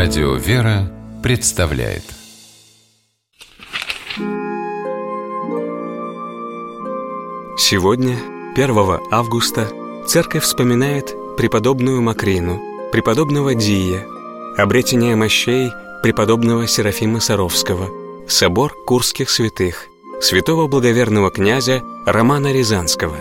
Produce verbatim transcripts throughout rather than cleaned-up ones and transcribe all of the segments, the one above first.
Радио «Вера» представляет. Сегодня, первого августа, Церковь вспоминает преподобную Макрину, преподобного Дия, обретение мощей преподобного Серафима Саровского, собор Курских святых, святого благоверного князя Романа Рязанского.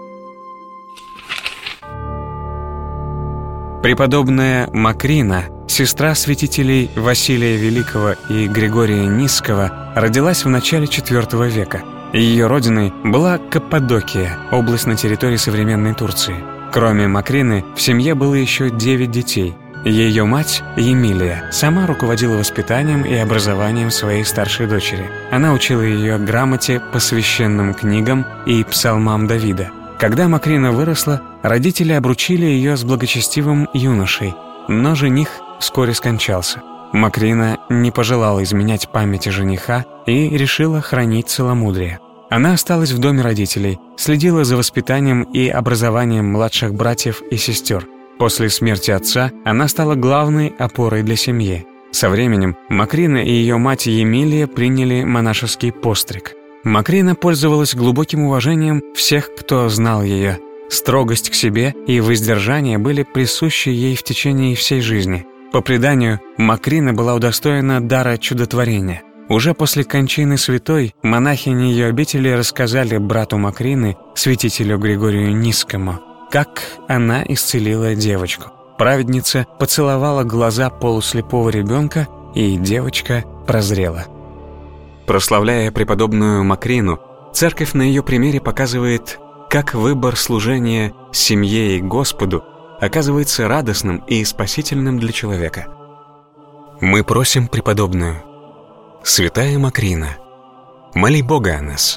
Преподобная Макрина, сестра святителей Василия Великого и Григория Нисского, родилась в начале четвёртого века. Ее родиной была Каппадокия, область на территории современной Турции. Кроме Макрины, в семье было еще девять детей. Ее мать, Емилия, сама руководила воспитанием и образованием своей старшей дочери. Она учила ее грамоте по священным книгам и псалмам Давида. Когда Макрина выросла, родители обручили ее с благочестивым юношей, но жених вскоре скончался. Макрина не пожелала изменять памяти жениха и решила хранить целомудрие. Она осталась в доме родителей, следила за воспитанием и образованием младших братьев и сестер. После смерти отца она стала главной опорой для семьи. Со временем Макрина и ее мать Емилия приняли монашеский постриг. Макрина пользовалась глубоким уважением всех, кто знал ее. Строгость к себе и воздержание были присущи ей в течение всей жизни. По преданию, Макрина была удостоена дара чудотворения. Уже после кончины святой монахини ее обители рассказали брату Макрины, святителю Григорию Нисскому, как она исцелила девочку. Праведница поцеловала глаза полуслепого ребенка, и девочка прозрела. Прославляя преподобную Макрину, Церковь на ее примере показывает, как выбор служения семье и Господу оказывается радостным и спасительным для человека. Мы просим преподобную: Святая Макрина, моли Бога о нас.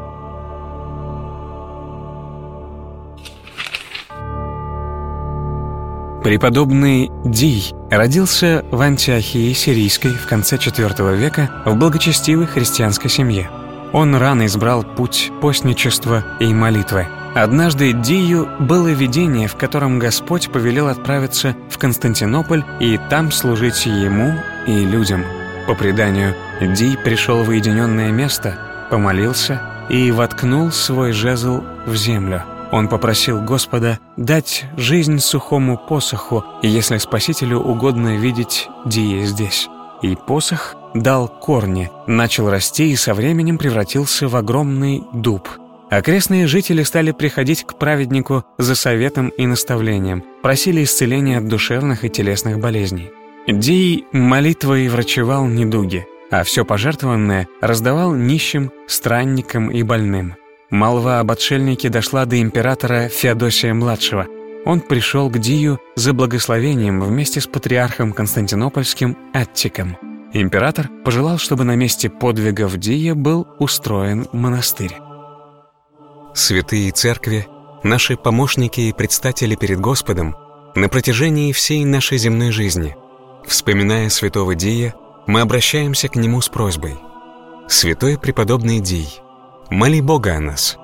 Преподобный Дий родился в Антиохии Сирийской в конце четвёртого века в благочестивой христианской семье. Он рано избрал путь постничества и молитвы. Однажды Дию было видение, в котором Господь повелел отправиться в Константинополь и там служить ему и людям. По преданию, Дий пришел в уединенное место, помолился и воткнул свой жезл в землю. Он попросил Господа дать жизнь сухому посоху, если Спасителю угодно видеть Дия здесь. И посох дал корни, начал расти и со временем превратился в огромный дуб. Окрестные жители стали приходить к праведнику за советом и наставлением, просили исцеления от душевных и телесных болезней. Дий молитвой врачевал недуги, а все пожертвованное раздавал нищим, странникам и больным. Молва об отшельнике дошла до императора Феодосия-младшего. Он пришел к Дию за благословением вместе с патриархом Константинопольским Аттиком. Император пожелал, чтобы на месте подвигов Дия был устроен монастырь. Святые церкви, наши помощники и предстатели перед Господом на протяжении всей нашей земной жизни. Вспоминая святого Дия, мы обращаемся к нему с просьбой: Святой преподобный Дий, моли Бога о нас.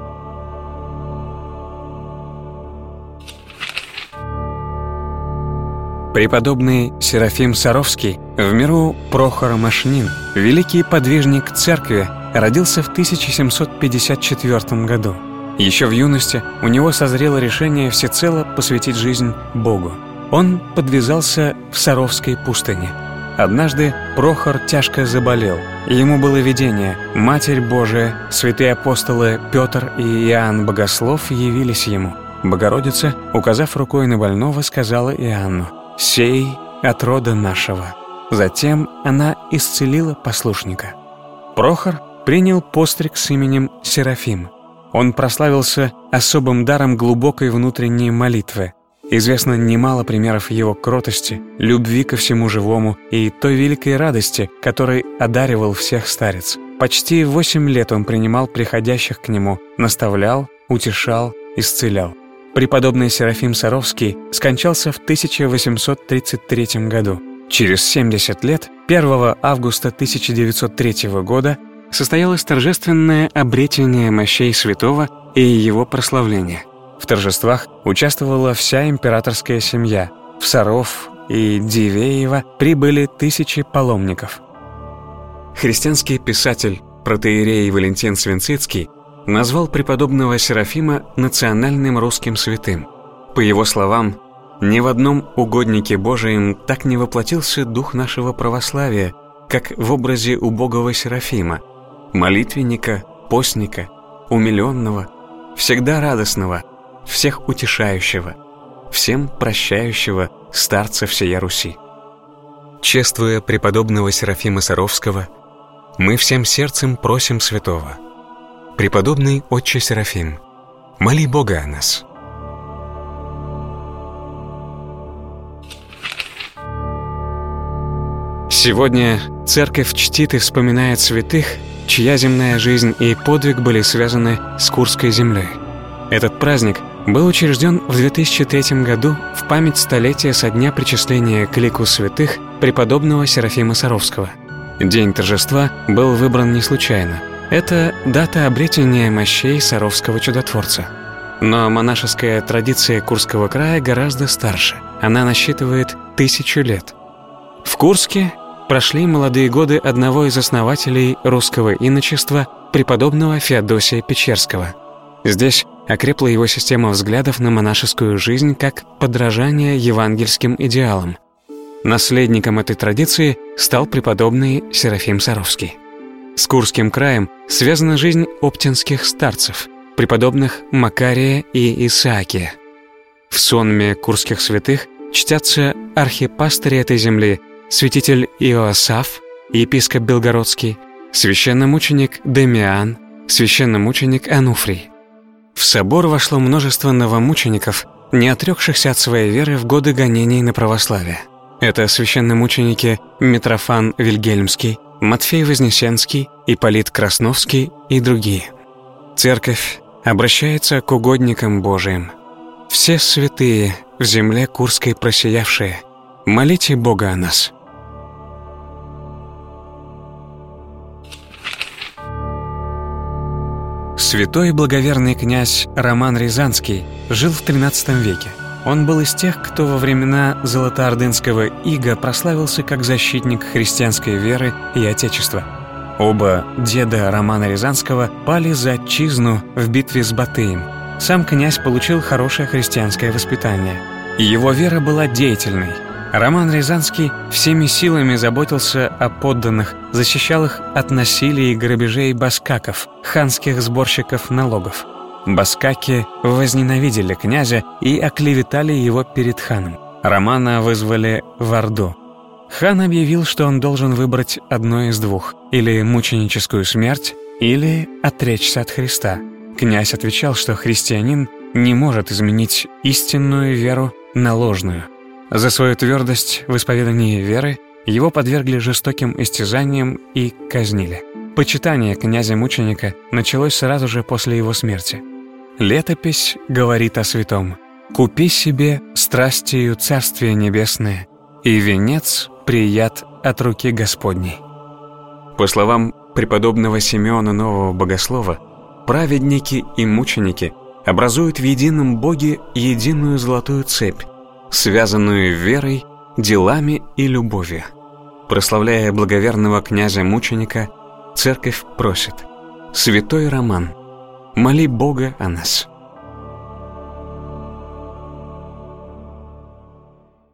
Преподобный Серафим Саровский, в миру Прохор Машнин, великий подвижник церкви, родился в тысяча семьсот пятьдесят четвёртом году. Еще в юности у него созрело решение всецело посвятить жизнь Богу. Он подвязался в Саровской пустыне. Однажды Прохор тяжко заболел. Ему было видение: Матерь Божия, святые апостолы Петр и Иоанн Богослов явились ему. Богородица, указав рукой на больного, сказала Иоанну: «Сей от рода нашего». Затем она исцелила послушника. Прохор принял постриг с именем Серафим. Он прославился особым даром глубокой внутренней молитвы. Известно немало примеров его кротости, любви ко всему живому и той великой радости, которой одаривал всех старец. Почти восемь лет он принимал приходящих к нему, наставлял, утешал, исцелял. Преподобный Серафим Саровский скончался в тысяча восемьсот тридцать третьем году. Через семьдесят лет, первого августа тысяча девятьсот третьего года, состоялось торжественное обретение мощей святого и его прославление. В торжествах участвовала вся императорская семья. В Саров, и Дивеева прибыли тысячи паломников. Христианский писатель протоиерей Валентин Свинцицкий назвал преподобного Серафима национальным русским святым. По его словам, ни в одном угоднике Божием так не воплотился дух нашего православия, как в образе убогого Серафима, молитвенника, постника, умиленного, всегда радостного, всех утешающего, всем прощающего старца всея Руси. Чествуя преподобного Серафима Саровского, мы всем сердцем просим святого: преподобный отче Серафим, моли Бога о нас. Сегодня Церковь чтит и вспоминает святых, чья земная жизнь и подвиг были связаны с Курской землей. Этот праздник был учрежден в две тысячи третьем году в память столетия со дня причисления к лику святых преподобного Серафима Саровского. День торжества был выбран не случайно. Это дата обретения мощей Саровского чудотворца. Но монашеская традиция Курского края гораздо старше. Она насчитывает тысячу лет. В Курске прошли молодые годы одного из основателей русского иночества, преподобного Феодосия Печерского. Здесь окрепла его система взглядов на монашескую жизнь как подражание евангельским идеалам. Наследником этой традиции стал преподобный Серафим Саровский. С Курским краем связана жизнь оптинских старцев, преподобных Макария и Исаакия. В сонме курских святых чтятся архипастыри этой земли, святитель Иоасаф, епископ Белгородский, священномученик Демиан, священномученик Ануфрий. В собор вошло множество новомучеников, не отрекшихся от своей веры в годы гонений на православие. Это священномученики Митрофан Вильгельмский, Матфей Вознесенский, Ипполит Красновский и другие. Церковь обращается к угодникам Божиим. Все святые, в земле Курской просиявшие, молите Бога о нас. Святой благоверный князь Роман Рязанский жил в тринадцатом веке. Он был из тех, кто во времена золотоордынского ига прославился как защитник христианской веры и отечества. Оба деда Романа Рязанского пали за отчизну в битве с Батыем. Сам князь получил хорошее христианское воспитание. Его вера была деятельной. Роман Рязанский всеми силами заботился о подданных, защищал их от насилия и грабежей баскаков, ханских сборщиков налогов. Баскаки возненавидели князя и оклеветали его перед ханом. Романа вызвали в Орду. Хан объявил, что он должен выбрать одно из двух: или мученическую смерть, или отречься от Христа. Князь отвечал, что христианин не может изменить истинную веру на ложную. За свою твердость в исповедании веры его подвергли жестоким истязаниям и казнили. Почитание князя-мученика началось сразу же после его смерти. Летопись говорит о святом: «Купи себе страстию Царствие Небесное, и венец прият от руки Господней». По словам преподобного Симеона Нового Богослова, праведники и мученики образуют в едином Боге единую золотую цепь, связанную верой, делами и любовью. Прославляя благоверного князя-мученика, Церковь просит: «Святой Роман, моли Бога о нас».